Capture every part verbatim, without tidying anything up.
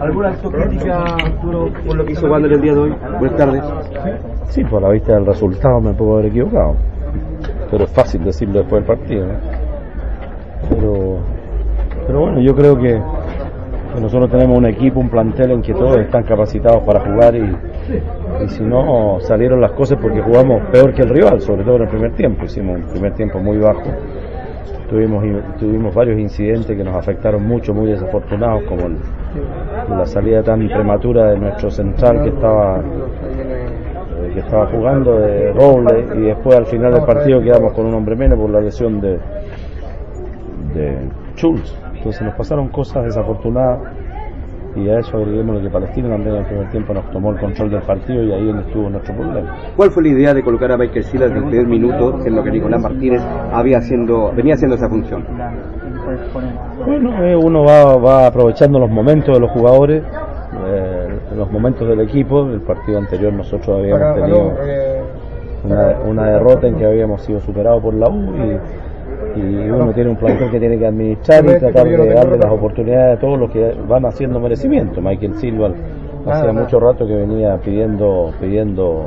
¿Alguna autocrítica, Arturo, por lo que hizo Wander el día de hoy? Buenas tardes. Sí, por la vista del resultado me puedo haber equivocado, pero es fácil decirlo después del partido, ¿no? Pero, pero bueno, yo creo que, que nosotros tenemos un equipo, un plantel en que todos están capacitados para jugar y, y si no salieron las cosas porque jugamos peor que el rival, sobre todo en el primer tiempo. Hicimos un primer tiempo muy bajo, tuvimos, tuvimos varios incidentes que nos afectaron mucho, muy desafortunados, como el, la salida tan prematura de nuestro central que estaba que estaba jugando, de Robles, y después al final del partido quedamos con un hombre menos por la lesión de de Schultz. Entonces nos pasaron cosas desafortunadas y a eso agreguemos lo que Palestino también en el primer tiempo nos tomó el control del partido y ahí donde estuvo nuestro problema. ¿Cuál fue la idea de colocar a Michael Silva desde el primer minuto, siendo que Nicolás Martínez había haciendo, venía haciendo esa función? Bueno, eh, uno va, va aprovechando los momentos de los jugadores, eh, los momentos del equipo. El partido anterior nosotros habíamos tenido una, una derrota en que habíamos sido superados por la U y, y uno tiene un plantel que tiene que administrar y tratar de darle las oportunidades a todos los que van haciendo merecimiento. Michael Silva hacía mucho rato que venía pidiendo pidiendo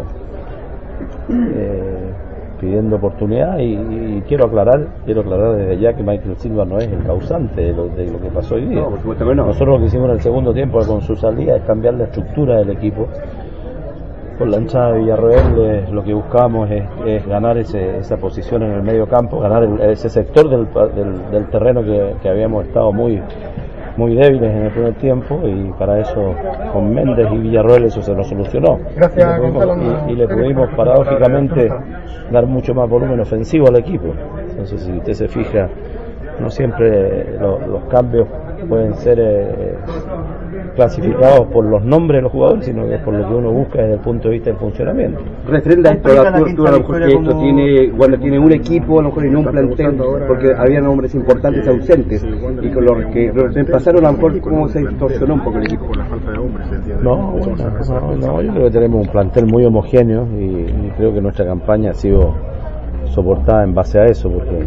eh, pidiendo oportunidad y, y quiero aclarar quiero aclarar desde ya que Michael Silva no es el causante de lo, de lo que pasó hoy día. No, por supuesto que no. Nosotros lo que hicimos en el segundo tiempo con su salida es cambiar la estructura del equipo. Con la hinchada de Villarroel eh, lo que buscamos es, es ganar ese, esa posición en el medio campo, ganar el, ese sector del, del, del terreno que, que habíamos estado muy muy débiles en el primer tiempo, y para eso con Méndez y Villarroel eso se nos solucionó. Gracias, y, le pudimos, y, y le pudimos paradójicamente dar mucho más volumen ofensivo al equipo. Entonces, si usted se fija, no siempre lo, los cambios pueden ser eh, clasificados por los nombres de los jugadores, sino que por lo que uno busca desde el punto de vista del funcionamiento. Referente a esto, a lo mejor que esto tiene, cuando tiene un equipo, a lo mejor y no un plantel, porque había nombres importantes ausentes, y con los que reemplazaron a lo mejor cómo se distorsionó un poco el equipo. No, bueno, no, no, yo creo que tenemos un plantel muy homogéneo y, y creo que nuestra campaña ha sido soportada en base a eso, porque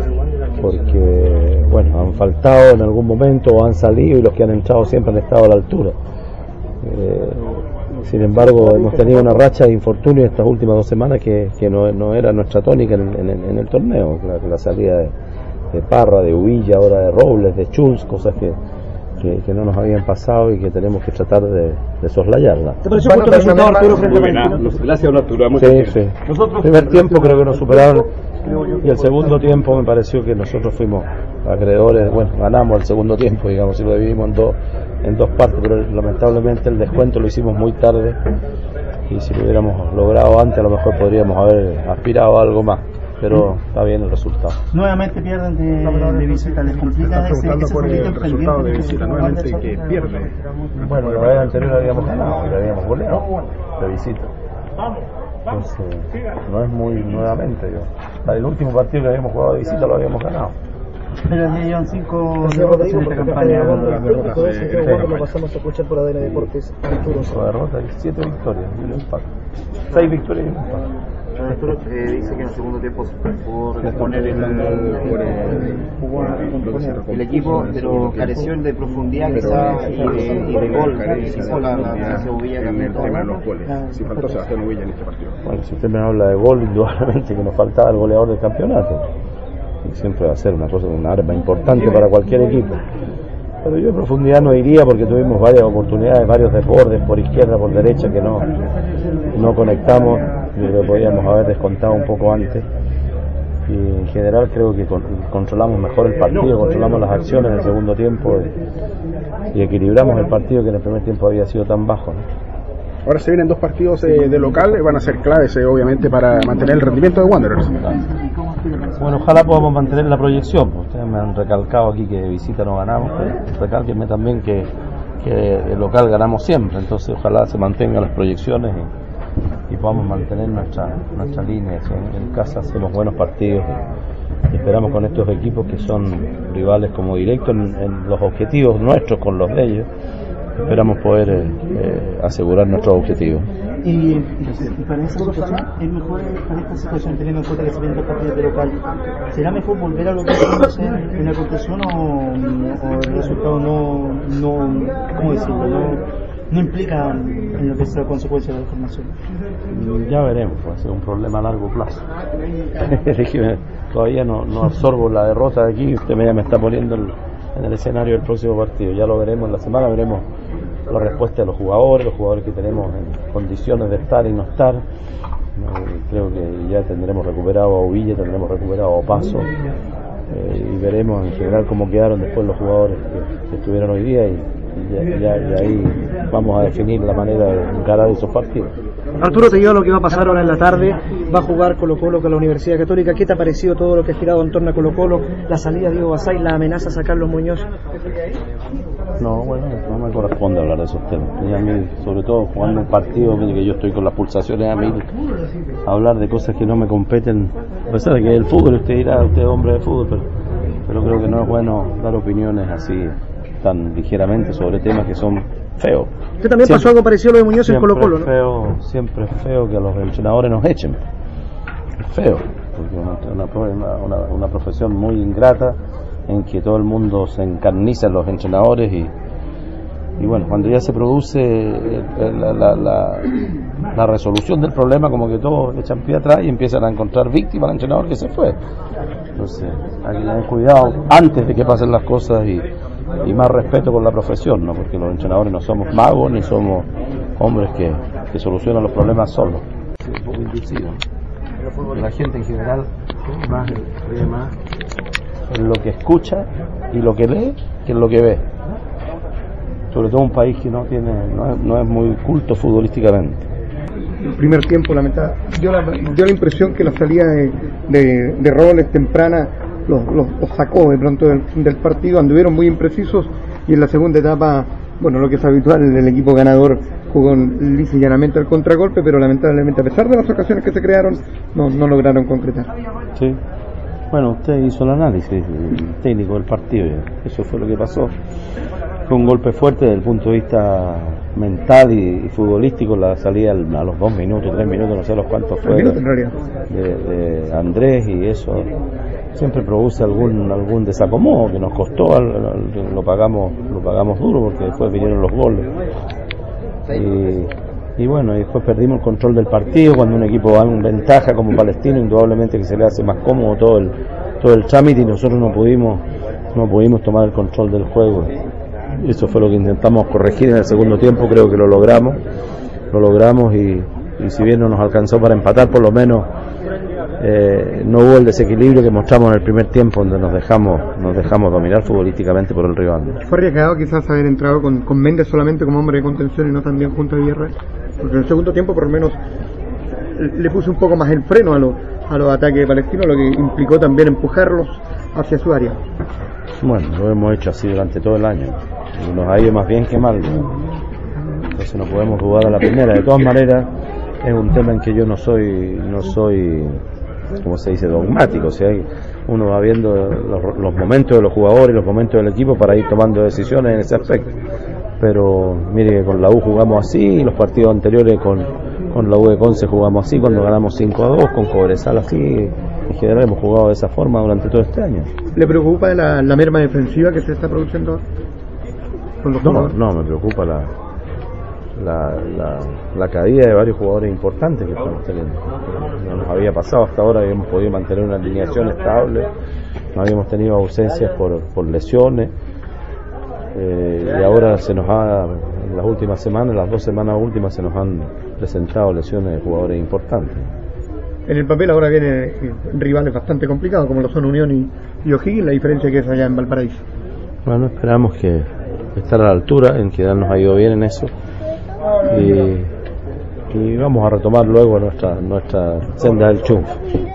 porque bueno, han faltado en algún momento o han salido, y los que han entrado siempre han estado a la altura. Eh, sin embargo, hemos tenido una racha de infortunio estas últimas dos semanas que, que no, no era nuestra tónica en, en, en el torneo. La, la salida de, de Parra, de Uvilla, ahora de Robles, de Schultz, cosas que Que, que no nos habían pasado y que tenemos que tratar de, de soslayarla. ¿Te pareció justo el resultado, Arturo, frente a Palestino? Gracias, Arturo. Sí, sí. El primer tiempo creo que nos superaron y el segundo tiempo me pareció que nosotros fuimos acreedores. Bueno, ganamos el segundo tiempo, digamos, si lo dividimos en dos, en dos partes, pero lamentablemente el descuento lo hicimos muy tarde y si lo hubiéramos logrado antes a lo mejor podríamos haber aspirado a algo más. Pero está bien el resultado. Nuevamente pierden de, de visita, les complica ese, ese por el resultado de visita, nuevamente que pierden. Bueno, la vez anterior habíamos ganado y la habíamos goleado de visita. Entonces, no es muy nuevamente. Yo. El último partido que habíamos jugado de visita lo habíamos ganado. Pero ya llevan cinco derrotas en esta campaña. Lo pasamos a escuchar por A D N Deportes. La derrota, siete victorias y un empate. Seis victorias y un empate. Arturo eh, dice que en el segundo tiempo se pudo recomponer el, el equipo, pero careció de profundidad quizá y de, y de gol. Quizá la, la Uvilla también. Si faltó Sebastián Uvilla en este partido. Bueno, si usted me habla de gol, indudablemente que nos faltaba el goleador del campeonato. Y siempre va a ser una cosa, una arma importante para cualquier equipo. Pero yo en profundidad no iría porque tuvimos varias oportunidades, varios desbordes por izquierda, por derecha que no, no conectamos. Lo podíamos haber descontado un poco antes y en general creo que con, controlamos mejor el partido, controlamos las acciones en el segundo tiempo y, y equilibramos el partido que en el primer tiempo había sido tan bajo, ¿no? Ahora se vienen dos partidos eh, de local, van a ser claves eh, obviamente para mantener el rendimiento de Wanderers. Bueno, ojalá podamos mantener la proyección. Ustedes me han recalcado aquí que de visita no ganamos, pero recálquenme también que, que de local ganamos siempre, entonces ojalá se mantengan las proyecciones y, y podamos mantener nuestra nuestra línea. En, en casa hacemos buenos partidos y, y esperamos con estos equipos que son rivales como directos en, en los objetivos nuestros con los de ellos, esperamos poder eh, eh, asegurar nuestros objetivos. Y, y para esa situación, es mejor para esta situación, teniendo en cuenta que se vienen dos partidos de local, ¿será mejor volver a lo que hicimos en, en la construcción o, o el resultado no, no, ¿cómo decirlo? No, no implica en lo que es la consecuencia de la formación? Ya veremos, puede ser un problema a largo plazo. Todavía no, no absorbo la derrota de aquí, usted me, me está poniendo el, en el escenario del próximo partido. Ya lo veremos en la semana, veremos la respuesta de los jugadores, los jugadores que tenemos en condiciones de estar y no estar. Eh, creo que ya tendremos recuperado a Ovilla, tendremos recuperado a Opaso, eh, y veremos en general cómo quedaron después los jugadores que, que estuvieron hoy día, y, y, ya, ya, y ahí vamos a definir la manera de encarar esos partidos. Arturo, te digo lo que va a pasar ahora en la tarde, va a jugar Colo Colo con la Universidad Católica. ¿Qué te ha parecido todo lo que ha girado en torno a Colo Colo, la salida de Diego Basay, la amenaza a Carlos Muñoz? No, bueno, no me corresponde hablar de esos temas. Y a mí, sobre todo jugando un partido que yo estoy con las pulsaciones a mí, hablar de cosas que no me competen, a pesar de que el fútbol, usted dirá, usted es hombre de fútbol, pero, pero creo que no es bueno dar opiniones así tan ligeramente sobre temas que son feos. Usted también siempre, pasó algo parecido a lo de Muñoz en Colo Colo, ¿no? Feo, siempre es feo que a los entrenadores nos echen. Es feo, porque es una, una, una, una profesión muy ingrata, en que todo el mundo se encarniza en los entrenadores, y, y bueno, cuando ya se produce la, la, la, la resolución del problema, como que todos echan pie atrás y empiezan a encontrar víctimas al entrenador que se fue. Entonces hay que tener cuidado antes de que pasen las cosas, y, y más respeto con la profesión, ¿no? Porque los entrenadores no somos magos ni somos hombres que, que solucionan los problemas solos. Sí, un poco inducido. La gente en general más cree más en lo que escucha y lo que lee que en lo que ve, sobre todo un país que no tiene no es, no es muy culto futbolísticamente. El primer tiempo lamentable dio la, dio la impresión que la salida de, de, de Robles temprana los, los, los sacó de pronto del, del partido, anduvieron muy imprecisos, y en la segunda etapa, bueno, lo que es habitual, el equipo ganador jugó lisa y llanamente al contragolpe, pero lamentablemente, a pesar de las ocasiones que se crearon, no, no lograron concretar. Sí. Bueno, usted hizo el análisis técnico del partido, eso fue lo que pasó. Fue un golpe fuerte desde el punto de vista mental y, y futbolístico, la salida a los dos minutos, tres minutos, no sé los cuántos fue, de, de, de Andrés, y eso siempre produce algún algún desacomodo que nos costó, al, al, lo pagamos lo pagamos duro, porque después vinieron los goles. Y, y bueno, y después perdimos el control del partido. Cuando un equipo va en ventaja como Palestino, indudablemente que se le hace más cómodo todo el todo el trámite, y nosotros no pudimos no pudimos tomar el control del juego. Eso fue lo que intentamos corregir en el segundo tiempo, creo que lo logramos lo logramos y, y si bien no nos alcanzó para empatar, por lo menos eh, no hubo el desequilibrio que mostramos en el primer tiempo, donde nos dejamos nos dejamos dominar futbolísticamente por el rival. ¿Fue arriesgado quizás haber entrado con, con Méndez solamente como hombre de contención y no también junto a Villarreal? Porque en el segundo tiempo por lo menos le puso un poco más el freno a, lo, a los ataques de Palestino, lo que implicó también empujarlos hacia su área. Bueno, lo hemos hecho así durante todo el año, y nos ha ido más bien que mal, entonces no podemos jugar a la primera. De todas maneras, es un tema en que yo no soy no soy como se dice, dogmático. O sea, uno va viendo los, los momentos de los jugadores, los momentos del equipo, para ir tomando decisiones en ese aspecto. Pero mire que con la U jugamos así, y los partidos anteriores con, con la U de Conce jugamos así, cuando ganamos cinco a dos, con Cobresal así. En general hemos jugado de esa forma durante todo este año. ¿Le preocupa la, la merma defensiva que se está produciendo con los no, jugadores? No, me preocupa la, la, la, la caída de varios jugadores importantes que estamos teniendo. No nos había pasado hasta ahora, habíamos podido mantener una alineación estable, no habíamos tenido ausencias por, por lesiones, eh, y ahora se nos ha, en las últimas semanas, las dos semanas últimas, se nos han presentado lesiones de jugadores importantes. En el papel ahora vienen rivales bastante complicados, como lo son Unión y, y O'Higgins, la diferencia que es allá en Valparaíso. Bueno, esperamos que estar a la altura, en que nos ha ido bien en eso, y, y vamos a retomar luego nuestra, nuestra senda del triunfo.